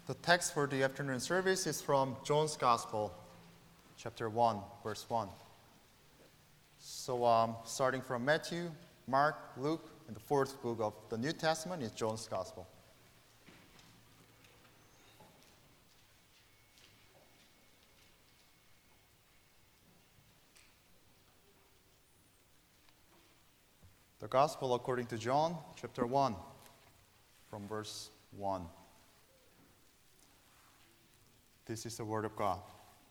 The text for the afternoon service is from John's Gospel, chapter 1, verse 1. So starting from Matthew, Mark, Luke, and the fourth book of the New Testament is John's Gospel. The Gospel according to John, chapter 1, from verse 1. This is the Word of God.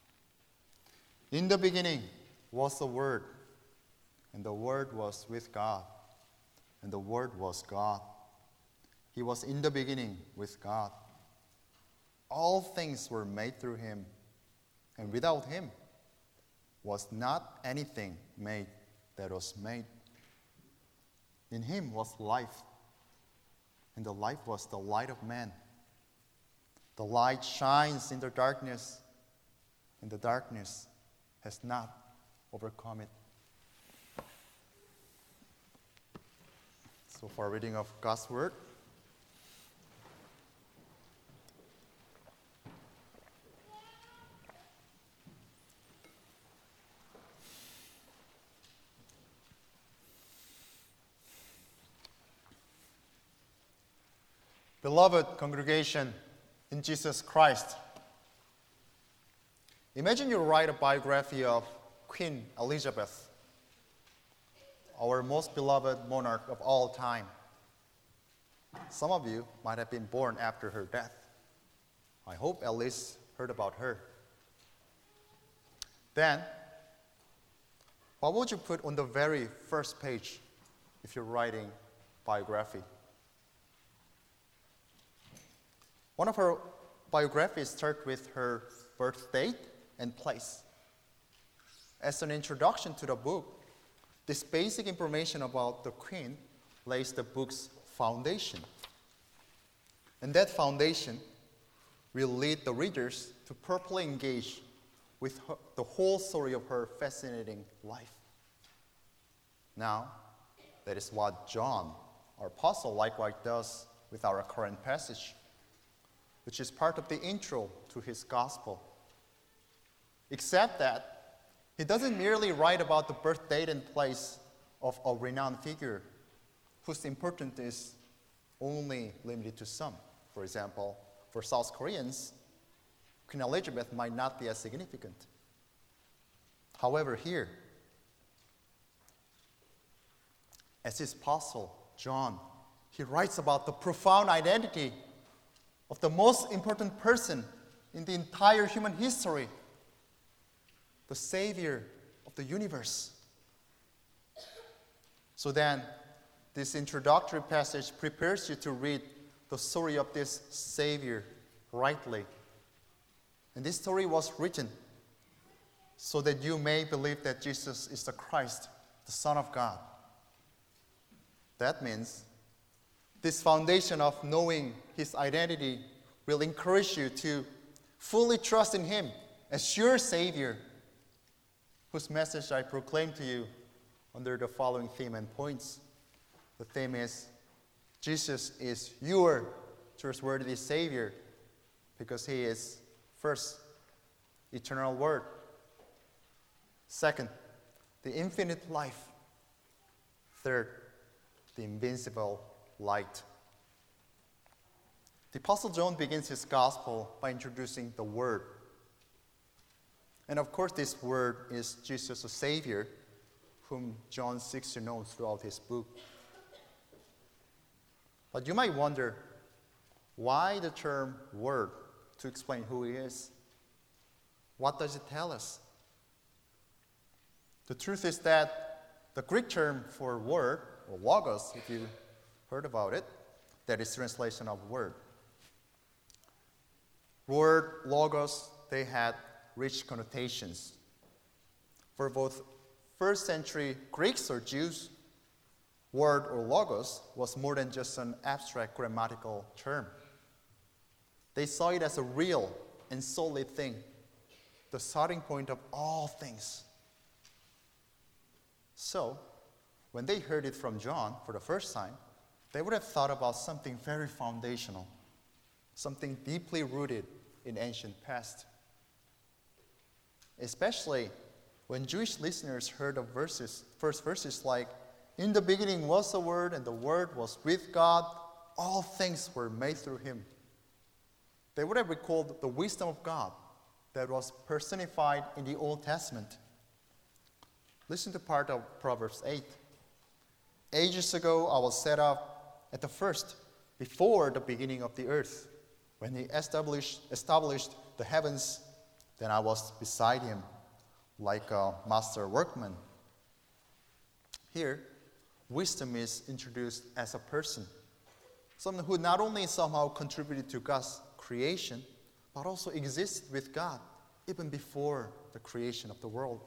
In the beginning was the Word, and the Word was with God, and the Word was God. He was in the beginning with God. All things were made through him, and without him was not anything made that was made. In him was life, and the life was the light of man. The light shines in the darkness, and the darkness has not overcome it. So for reading of God's Word. Beloved congregation in Jesus Christ, imagine you write a biography of Queen Elizabeth, our most beloved monarch of all time. Some of you might have been born after her death. I hope at least heard about her. Then, what would you put on the very first page if you're writing biography? One of her biographies starts with her birth date and place. As an introduction to the book, this basic information about the queen lays the book's foundation. And that foundation will lead the readers to properly engage with the whole story of her fascinating life. Now, that is what John, our apostle, likewise does with our current passage, which is part of the intro to his gospel. Except that he doesn't merely write about the birth date and place of a renowned figure whose importance is only limited to some. For example, for South Koreans, Queen Elizabeth might not be as significant. However, here, as his apostle, John, he writes about the profound identity of the most important person in the entire human history, the Savior of the universe. So then, this introductory passage prepares you to read the story of this Savior rightly. And this story was written so that you may believe that Jesus is the Christ, the Son of God. That means this foundation of knowing his identity will encourage you to fully trust in him as your Savior, whose message I proclaim to you under the following theme and points. The theme is, Jesus is your trustworthy Savior because he is, first, eternal Word. Second, the infinite life. Third, the invincible light. The Apostle John begins his gospel by introducing the Word. And of course, this Word is Jesus the Savior, whom John seeks to know throughout his book. But you might wonder, why the term Word to explain who he is? What does it tell us? The truth is that the Greek term for word, or logos, if you heard about it, that is translation of word. Word, logos, they had rich connotations. For both first century Greeks or Jews, word or logos was more than just an abstract grammatical term. They saw it as a real and solid thing, the starting point of all things. So, when they heard it from John for the first time, they would have thought about something very foundational, something deeply rooted in ancient past. Especially when Jewish listeners heard the first verses like, "In the beginning was the Word, and the Word was with God. All things were made through Him." They would have recalled the wisdom of God that was personified in the Old Testament. Listen to part of Proverbs 8. "Ages ago I was set up at the first, before the beginning of the earth. When He established the heavens, then I was beside Him, like a master workman." Here, wisdom is introduced as a person, someone who not only somehow contributed to God's creation, but also exists with God even before the creation of the world.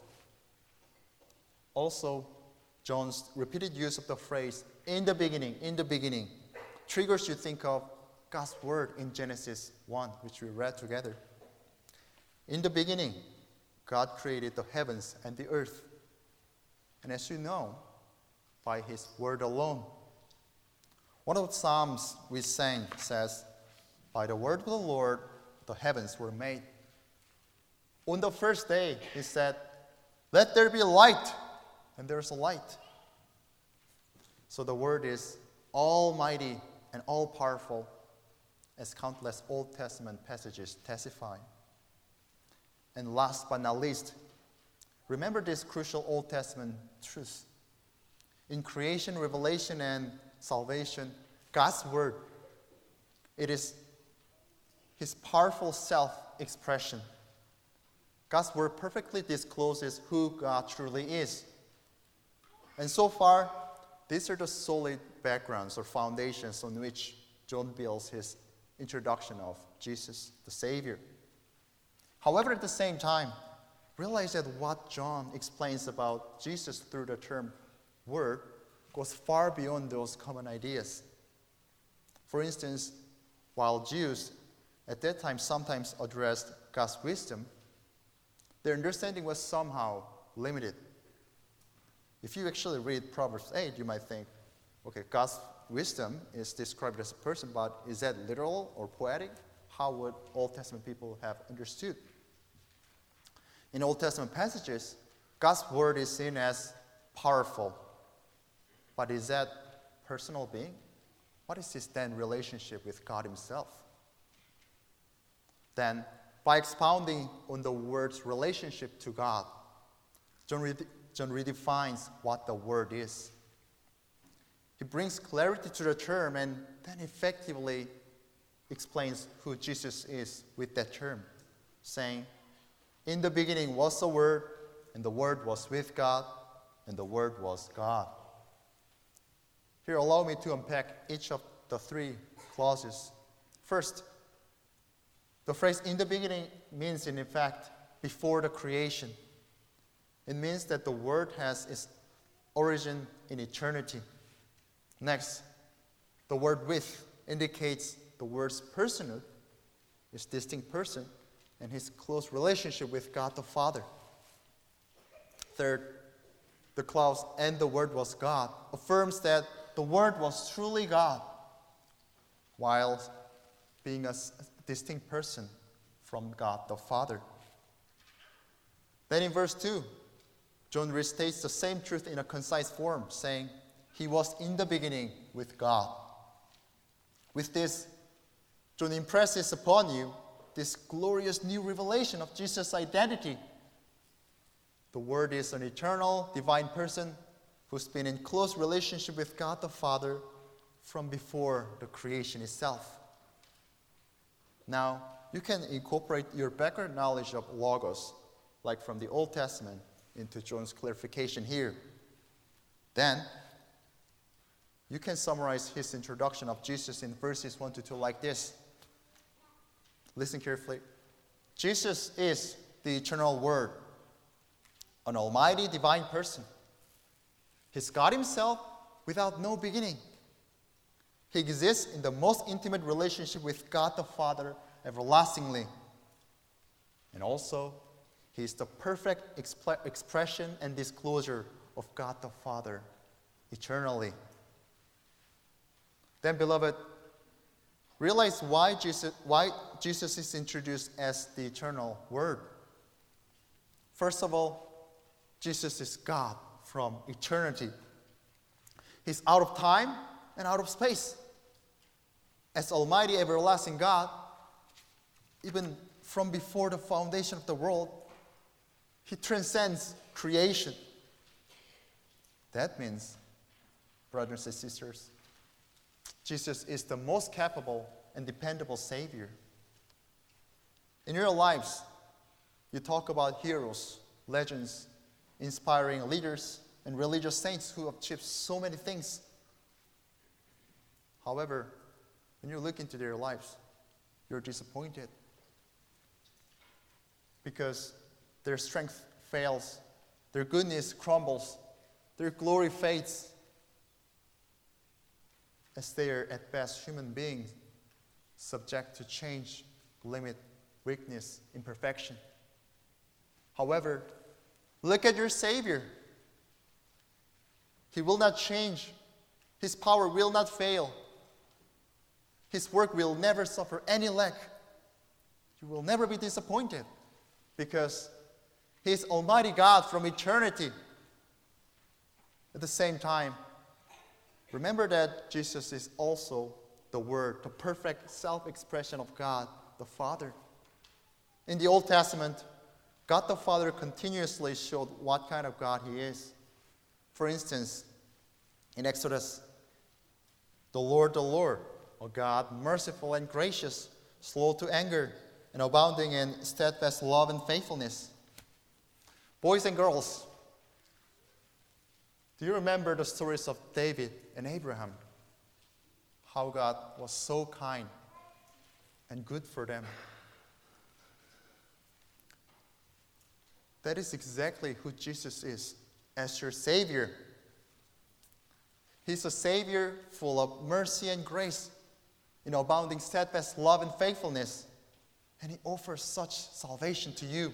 Also, John's repeated use of the phrase, in the beginning, triggers you think of God's word in Genesis 1, which we read together. In the beginning, God created the heavens and the earth. And as you know, by His word alone. One of the Psalms we sang says, "By the word of the Lord, the heavens were made." On the first day, He said, "Let there be light," and there's a light. So the word is almighty and all-powerful, as countless Old Testament passages testify. And last but not least, remember this crucial Old Testament truth. In creation, revelation, and salvation, God's word, it is His powerful self-expression. God's word perfectly discloses who God truly is. And so far, these are the solid backgrounds or foundations on which John builds his introduction of Jesus, the Savior. However, at the same time, realize that what John explains about Jesus through the term word goes far beyond those common ideas. For instance, while Jews at that time sometimes addressed God's wisdom, their understanding was somehow limited. If you actually read Proverbs 8, you might think, okay, God's wisdom is described as a person, but is that literal or poetic? How would Old Testament people have understood? In Old Testament passages, God's word is seen as powerful. But is that personal being? What is his then relationship with God Himself? Then, by expounding on the word's relationship to God, John redefines what the word is. He brings clarity to the term and then effectively explains who Jesus is with that term, saying, "In the beginning was the Word, and the Word was with God, and the Word was God." Here, allow me to unpack each of the three clauses. First, the phrase "in the beginning" means, in fact, before the creation. It means that the Word has its origin in eternity. Next, the word "with" indicates the Word's personhood, His distinct person, and His close relationship with God the Father. Third, the clause "and the Word was God" affirms that the Word was truly God, while being a distinct person from God the Father. Then in verse 2, John restates the same truth in a concise form, saying, "He was in the beginning with God." With this, John impresses upon you this glorious new revelation of Jesus' identity. The Word is an eternal, divine person who's been in close relationship with God the Father from before the creation itself. Now, you can incorporate your background knowledge of Logos, like from the Old Testament, into John's clarification here. Then, you can summarize his introduction of Jesus in verses 1 to 2 like this. Listen carefully. Jesus is the eternal Word, an almighty divine person. He's God Himself without no beginning. He exists in the most intimate relationship with God the Father everlastingly. And also, He is the perfect expression and disclosure of God the Father eternally. Then, beloved, realize why Jesus is introduced as the eternal Word. First of all, Jesus is God from eternity. He's out of time and out of space. As Almighty everlasting God, even from before the foundation of the world, He transcends creation. That means, brothers and sisters, Jesus is the most capable and dependable Savior. In your lives, you talk about heroes, legends, inspiring leaders, and religious saints who have achieved so many things. However, when you look into their lives, you're disappointed because their strength fails, their goodness crumbles, their glory fades, as they are at best human beings, subject to change, limit, weakness, imperfection. However, look at your Savior. He will not change. His power will not fail. His work will never suffer any lack. You will never be disappointed because He is Almighty God from eternity. At the same time, remember that Jesus is also the Word, the perfect self-expression of God, the Father. In the Old Testament, God the Father continuously showed what kind of God He is. For instance, in Exodus, the Lord, O God, merciful and gracious, slow to anger, and abounding in steadfast love and faithfulness. Boys and girls, do you remember the stories of David and Abraham? How God was so kind and good for them. That is exactly who Jesus is as your Savior. He's a Savior full of mercy and grace, in abounding steadfast love and faithfulness, and He offers such salvation to you.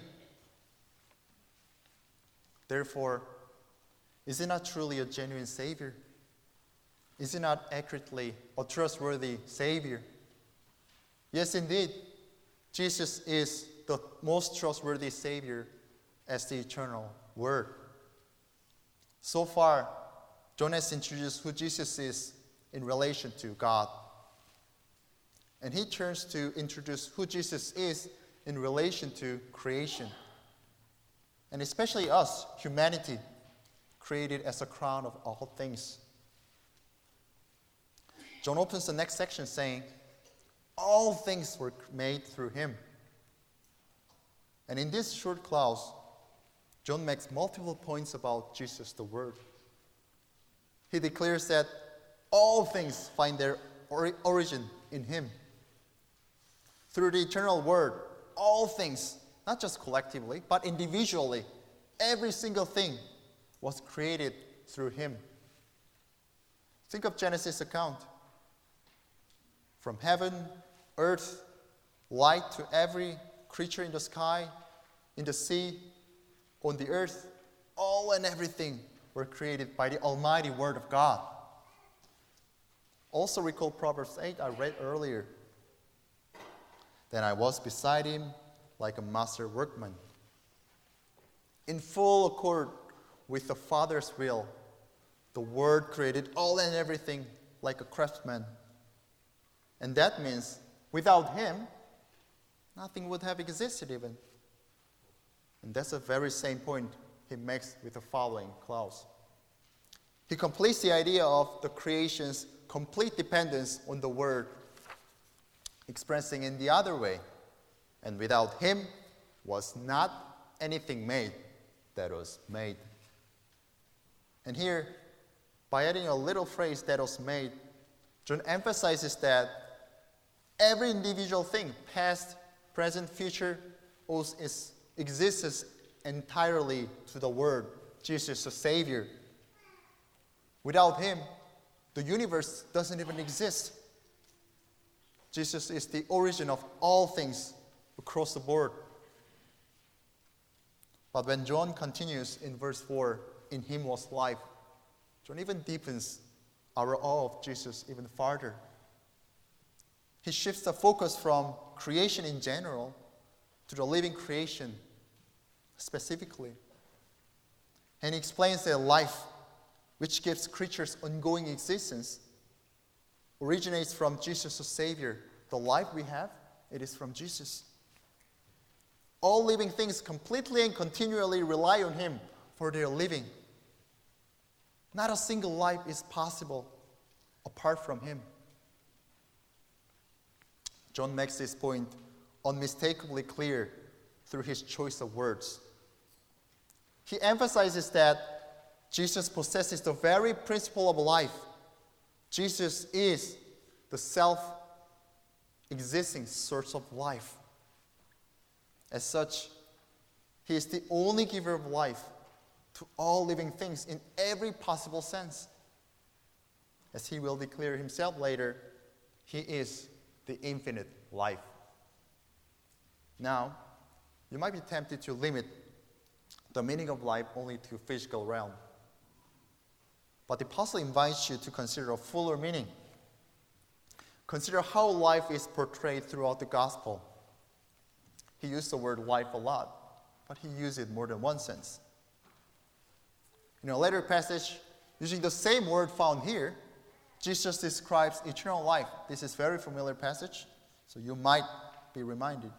Therefore, is He not truly a genuine Savior? Is He not accurately a trustworthy Savior? Yes, indeed, Jesus is the most trustworthy Savior as the eternal Word. So far, John has introduced who Jesus is in relation to God. And he turns to introduce who Jesus is in relation to creation. And especially us, humanity, created as a crown of all things. John opens the next section saying, all things were made through Him. And in this short clause, John makes multiple points about Jesus, the Word. He declares that all things find their origin in Him. Through the eternal Word, all things, not just collectively, but individually, every single thing was created through Him. Think of Genesis' account. From heaven, earth, light to every creature in the sky, in the sea, on the earth, all and everything were created by the almighty Word of God. Also recall Proverbs 8 I read earlier. Then I was beside Him like a master workman. In full accord with the Father's will, the Word created all and everything like a craftsman. And that means without Him, nothing would have existed even. And that's the very same point he makes with the following clause. He completes the idea of the creation's complete dependence on the Word, expressing in the other way, and without Him was not anything made that was made. And here, by adding a little phrase that was made, John emphasizes that every individual thing, past, present, future, owes its existence entirely to the Word, Jesus the Savior. Without Him, the universe doesn't even exist. Jesus is the origin of all things across the board. But when John continues in verse 4, in Him was life, John even deepens our awe of Jesus even farther. he shifts the focus from creation in general to the living creation specifically. And he explains that life, which gives creatures ongoing existence, originates from Jesus the Savior. The life we have, it is from Jesus. All living things completely and continually rely on him for their living. Not a single life is possible apart from him. John makes this point unmistakably clear through his choice of words. He emphasizes that Jesus possesses the very principle of life. Jesus is the self-existing source of life. As such, he is the only giver of life to all living things in every possible sense. As he will declare himself later, he is the infinite life. Now, you might be tempted to limit the meaning of life only to physical realm. But the apostle invites you to consider a fuller meaning. Consider how life is portrayed throughout the gospel. He used the word life a lot, but he used it more than one sense. In a later passage, using the same word found here, Jesus describes eternal life. This is a very familiar passage, so you might be reminded.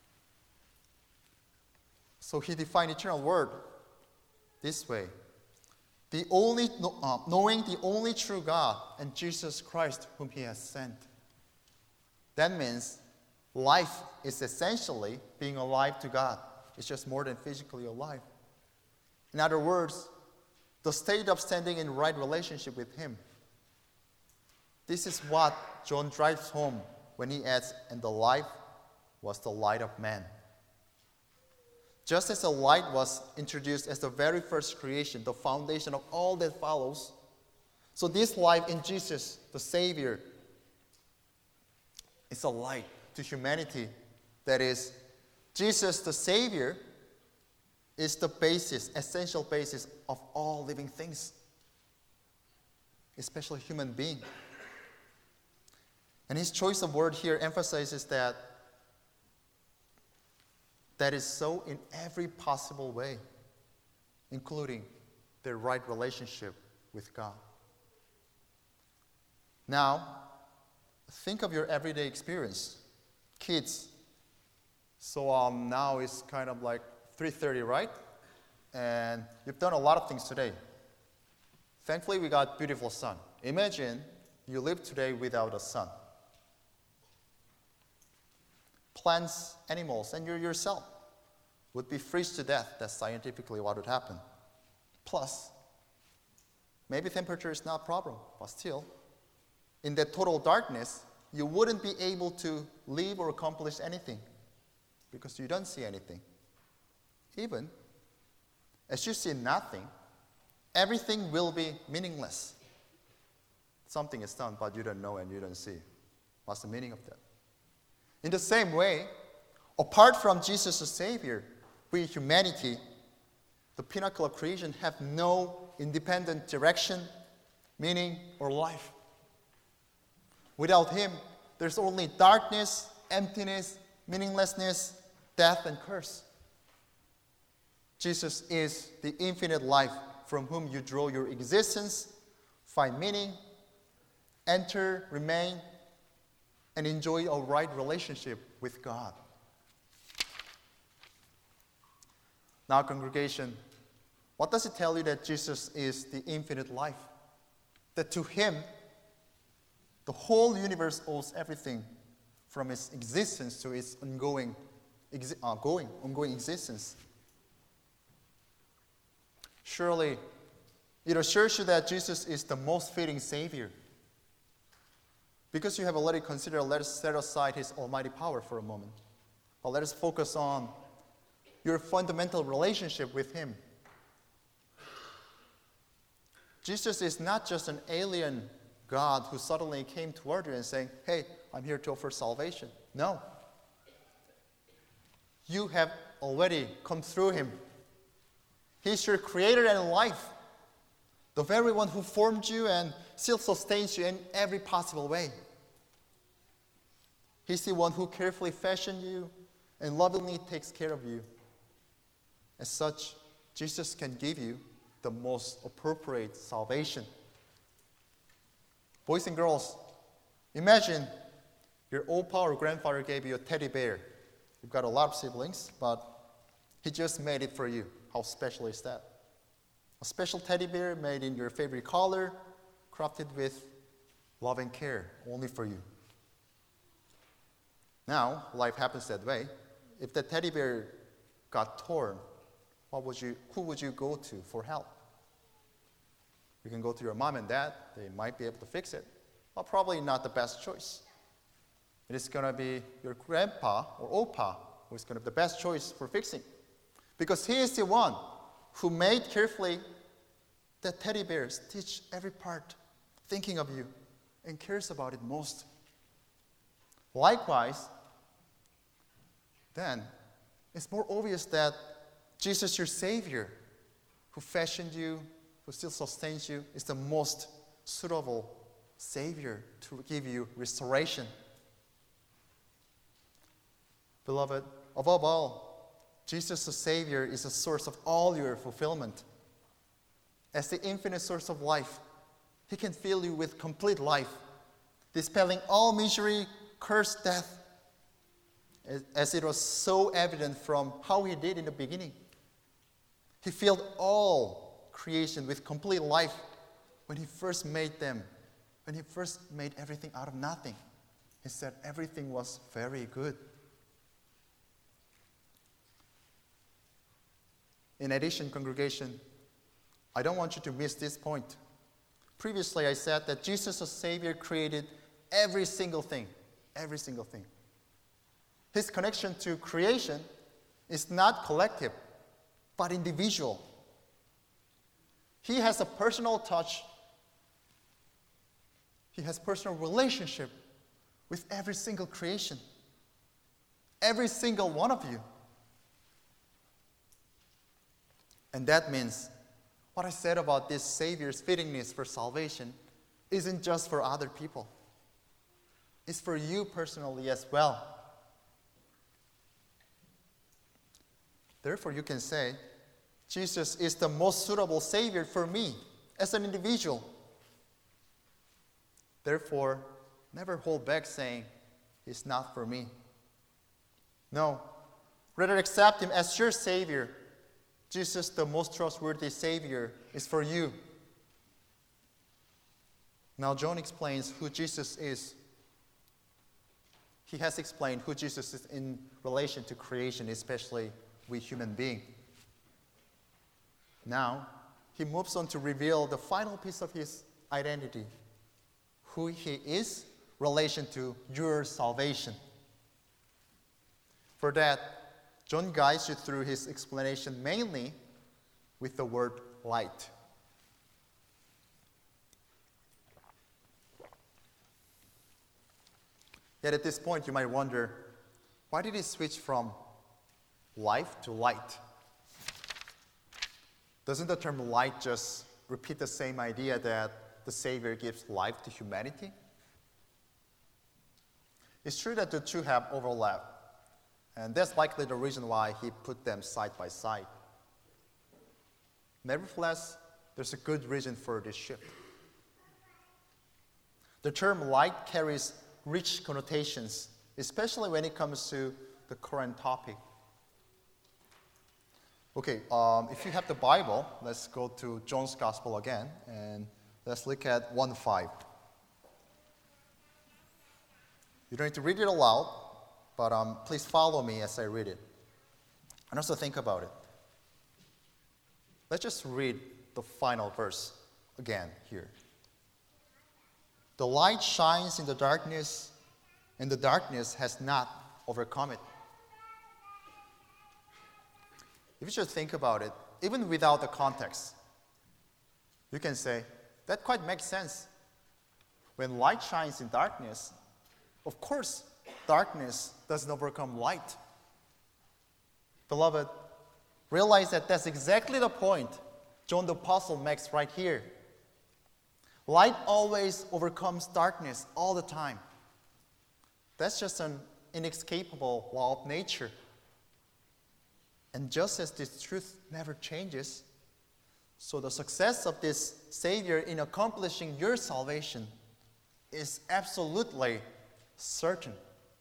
So he defined eternal word this way: knowing the only true God and Jesus Christ whom he has sent. That means life is essentially being alive to God. It's just more than physically alive. In other words, the state of standing in right relationship with him. This is what John drives home when he adds, "And the life was the light of man." Just as the light was introduced as the very first creation, the foundation of all that follows, so this life in Jesus, the Savior, is a light to humanity. That is, Jesus, the Savior, is the basis, essential basis of all living things, especially human beings. And his choice of word here emphasizes that is so in every possible way, including their right relationship with God. Now, think of your everyday experience. Kids, so now it's kind of like 3:30, right? And you've done a lot of things today. Thankfully, we got beautiful sun. Imagine you live today without a sun. Plants, animals, and you yourself would be freezed to death. That's scientifically what would happen. Plus, maybe temperature is not a problem, but still, in that total darkness, you wouldn't be able to live or accomplish anything because you don't see anything. Even as you see nothing, everything will be meaningless. Something is done, but you don't know and you don't see. What's the meaning of that? In the same way, apart from Jesus the Savior, we humanity, the pinnacle of creation, have no independent direction, meaning, or life. Without him, there's only darkness, emptiness, meaninglessness, death, and curse. Jesus is the infinite life from whom you draw your existence, find meaning, enter, remain, and enjoy a right relationship with God. Now, congregation, what does it tell you that Jesus is the infinite life? That to him, the whole universe owes everything from its existence to its ongoing existence. Surely, it assures you that Jesus is the most fitting Savior. Because you have already considered, let us set aside his almighty power for a moment. But let us focus on your fundamental relationship with him. Jesus is not just an alien God who suddenly came toward you and saying, "Hey, I'm here to offer salvation." No. You have already come through him. He's your creator and life, the very one who formed you and still sustains you in every possible way. He's the one who carefully fashioned you and lovingly takes care of you. As such, Jesus can give you the most appropriate salvation. Boys and girls, imagine your old pa or grandfather gave you a teddy bear. You've got a lot of siblings, but he just made it for you. How special is that? A special teddy bear made in your favorite color, crafted with love and care, only for you. Now, life happens that way. If the teddy bear got torn, who would you go to for help? You can go to your mom and dad. They might be able to fix it, but probably not the best choice. It is going to be your grandpa or opa who is going to be the best choice for fixing, because he is the one who made carefully the teddy bear, stitch every part, thinking of you, and cares about it most. Likewise, then, it's more obvious that Jesus, your Savior, who fashioned you, who still sustains you, is the most suitable Savior to give you restoration. Beloved, above all, Jesus, the Savior, is the source of all your fulfillment. As the infinite source of life, He can fill you with complete life, dispelling all misery, curse, death, as it was so evident from how He did in the beginning. He filled all creation with complete life when He first made them, when He first made everything out of nothing. He said everything was very good. In addition, congregation, I don't want you to miss this point. Previously, I said that Jesus, the Savior, created every single thing. Every single thing. His connection to creation is not collective, but individual. He has a personal touch. He has personal relationship with every single creation. Every single one of you. And that means what I said about this Savior's fittingness for salvation isn't just for other people. It's for you personally as well. Therefore, you can say, Jesus is the most suitable Savior for me as an individual. Therefore, never hold back saying, He's not for me. No, rather accept Him as your Savior. Jesus, the most trustworthy Savior, is for you. Now, John explains who Jesus is. He has explained who Jesus is in relation to creation, especially we human beings. Now, he moves on to reveal the final piece of his identity, who he is in relation to your salvation. For that, John guides you through his explanation mainly with the word light. Yet at this point, you might wonder, why did he switch from life to light? Doesn't the term light just repeat the same idea that the Savior gives life to humanity? It's true that the two have overlap, and that's likely the reason why he put them side by side. Nevertheless, there's a good reason for this shift. The term light carries rich connotations, especially when it comes to the current topic. Okay, if you have the Bible, let's go to John's Gospel again, and let's look at 1:5. You don't need to read it aloud, but please follow me as I read it. And also think about it. Let's just read the final verse again here. The light shines in the darkness, and the darkness has not overcome it. If you just think about it, even without the context, you can say, that quite makes sense. When light shines in darkness, of course, darkness doesn't overcome light. Beloved, realize that that's exactly the point John the Apostle makes right here. Light always overcomes darkness all the time. That's just an inescapable law of nature. And just as this truth never changes, so the success of this Savior in accomplishing your salvation is absolutely certain.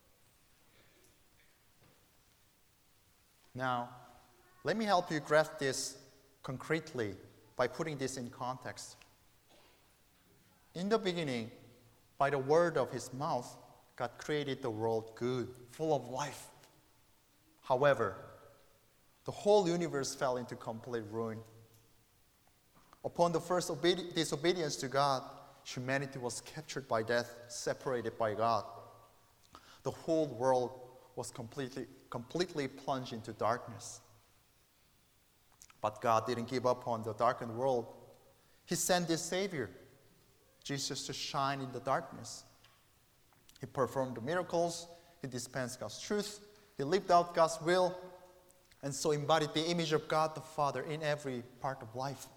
Now, let me help you grasp this concretely by putting this in context. In the beginning, by the word of his mouth, God created the world good, full of life. However, the whole universe fell into complete ruin. Upon the first disobedience to God, humanity was captured by death, separated by God. The whole world was completely plunged into darkness. But God didn't give up on the darkened world. He sent this Savior, Jesus, to shine in the darkness. He performed the miracles. He dispensed God's truth. He lived out God's will, and so embodied the image of God the Father in every part of life.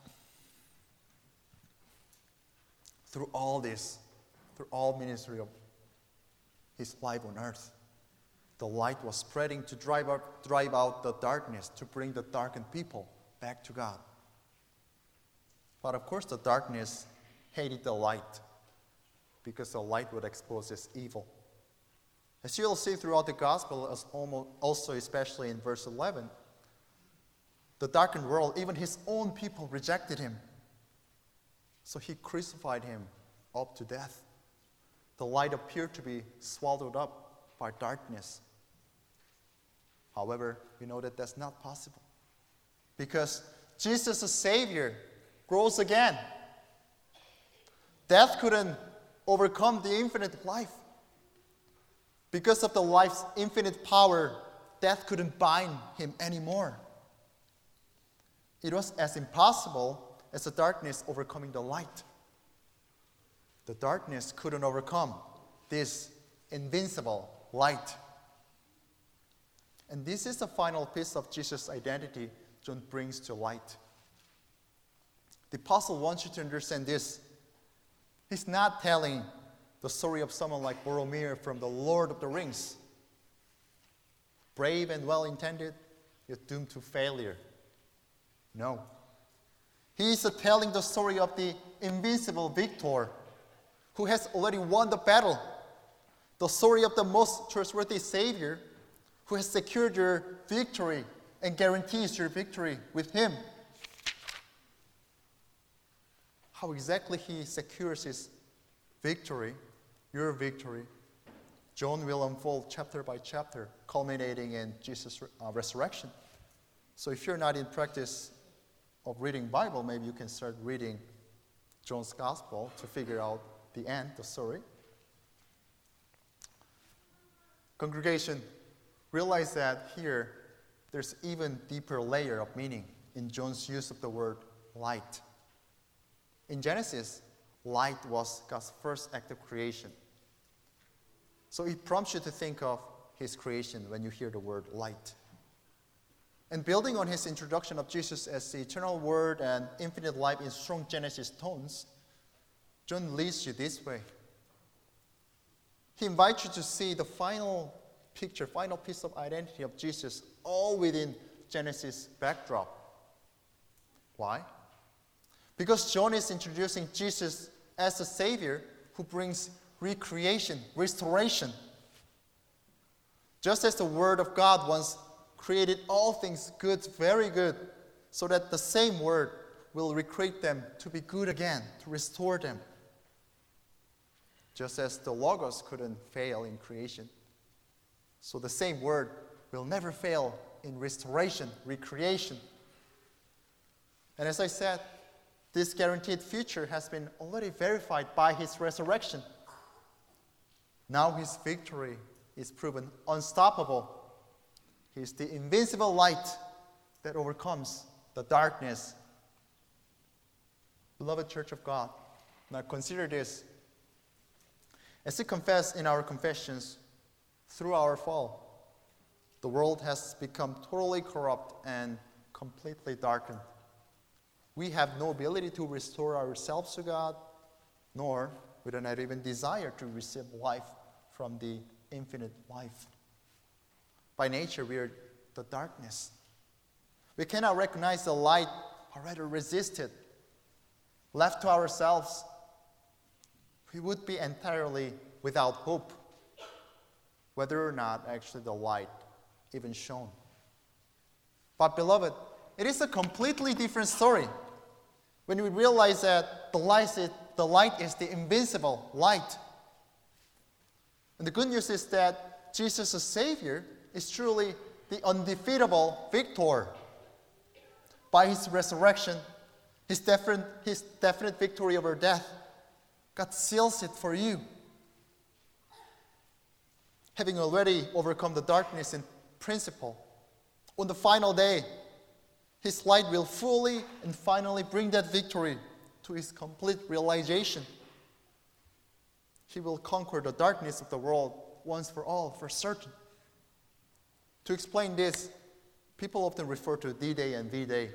Through all this, through all ministry of his life on earth, the light was spreading to drive out the darkness, to bring the darkened people back to God. But of course, the darkness hated the light, because the light would expose its evil. As you'll see throughout the gospel, also especially in verse 11, the darkened world, even his own people rejected him. So he crucified him up to death. The light appeared to be swallowed up by darkness. However, we know that that's not possible, because Jesus, the Savior, rose again. Death couldn't overcome the infinite life. Because of the life's infinite power, death couldn't bind him anymore. It was as impossible as the darkness overcoming the light. The darkness couldn't overcome this invincible light. And this is the final piece of Jesus' identity John brings to light. The apostle wants you to understand this. He's not telling the story of someone like Boromir from the Lord of the Rings. Brave and well-intended, yet doomed to failure. No. He is telling the story of the invincible victor who has already won the battle. The story of the most trustworthy Savior who has secured your victory and guarantees your victory with him. How exactly he secures his victory, your victory, John will unfold chapter by chapter, culminating in Jesus' resurrection. So if you're not in practice of reading Bible, maybe you can start reading John's Gospel to figure out the end, the story. Congregation, realize that here there's even deeper layer of meaning in John's use of the word light. In Genesis, light was God's first act of creation. So it prompts you to think of his creation when you hear the word light. And building on his introduction of Jesus as the eternal word and infinite life in strong Genesis tones, John leads you this way. He invites you to see the final picture, final piece of identity of Jesus, all within Genesis backdrop. Why? Because John is introducing Jesus as the Savior who brings recreation, restoration. Just as the Word of God once created all things good, very good, so that the same Word will recreate them to be good again, to restore them. Just as the Logos couldn't fail in creation, so the same Word will never fail in restoration, recreation. And as I said, this guaranteed future has been already verified by his resurrection. Now his victory is proven unstoppable. He is the invincible light that overcomes the darkness. Beloved Church of God, now consider this. As we confess in our confessions, through our fall, the world has become totally corrupt and completely darkened. We have no ability to restore ourselves to God, nor we do not even desire to receive life from the infinite life. By nature, we are the darkness. We cannot recognize the light, or rather resist it. Left to ourselves, we would be entirely without hope, whether or not actually the light even shone. But beloved, it is a completely different story when we realize that the light is the invincible light. And the good news is that Jesus, the Savior, is truly the undefeatable victor. By his resurrection, his definite victory over death, God seals it for you. Having already overcome the darkness in principle, on the final day, his light will fully and finally bring that victory to its complete realization. He will conquer the darkness of the world once for all, for certain. To explain this, people often refer to D-Day and V-Day.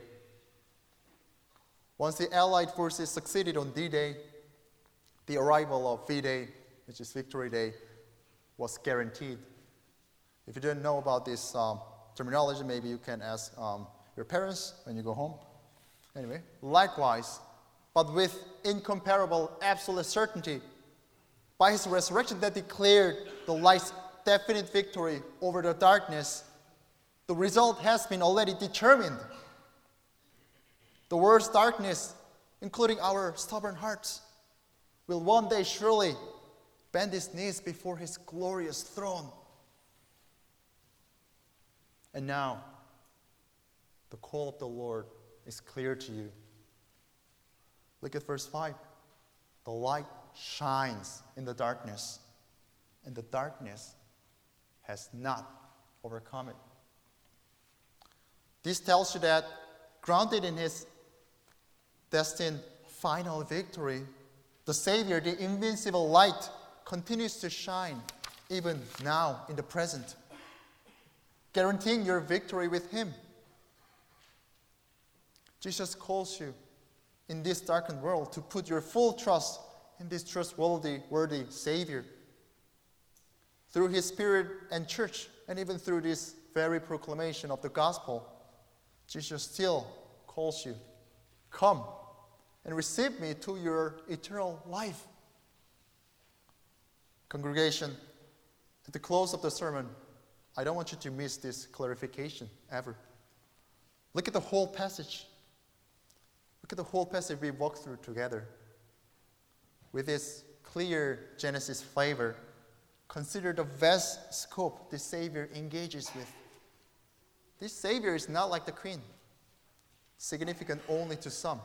Once the Allied forces succeeded on D-Day, the arrival of V-Day, which is Victory Day, was guaranteed. If you didn't know about this terminology, maybe you can ask your parents when you go home. Anyway, likewise, but with incomparable absolute certainty, by his resurrection that declared the light's definite victory over the darkness, the result has been already determined. The world's darkness, including our stubborn hearts, will one day surely bend his knees before his glorious throne. And now, the call of the Lord is clear to you. Look at verse 5. The light shines in the darkness, and the darkness has not overcome it. This tells you that, grounded in his destined final victory, the Savior, the invincible light, continues to shine even now in the present, guaranteeing your victory with him. Jesus calls you in this darkened world to put your full trust in this trustworthy Savior. Through his Spirit and church, and even through this very proclamation of the gospel, Jesus still calls you, come and receive me to your eternal life. Congregation, at the close of the sermon, I don't want you to miss this clarification ever. Look at the whole passage. Look at the whole passage we walked through together. With its clear Genesis flavor, consider the vast scope the Savior engages with. This Savior is not like the queen, significant only to some.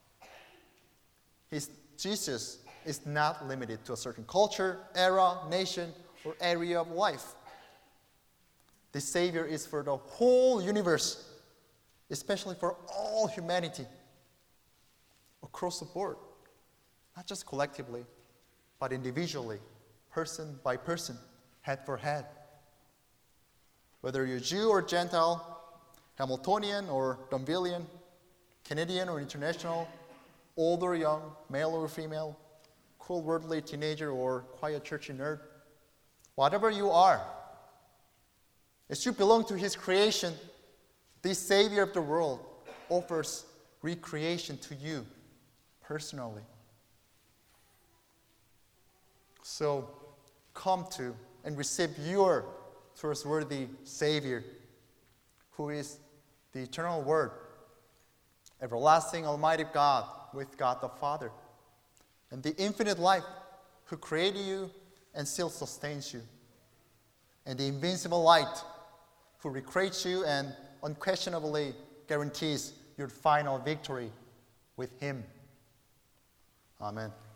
Jesus is not limited to a certain culture, era, nation, or area of life. The Savior is for the whole universe, especially for all humanity, across the board, not just collectively, but individually, person by person, head for head. Whether you're Jew or Gentile, Hamiltonian or Dumbvillian, Canadian or international, old or young, male or female, cool worldly teenager or quiet churchy nerd, whatever you are, as you belong to his creation, this Savior of the world offers recreation to you personally. So come to and receive your trustworthy Savior, who is the eternal Word, everlasting Almighty God with God the Father, and the infinite life who created you and still sustains you, and the invincible light who recreates you and unquestionably guarantees your final victory with him. Amen.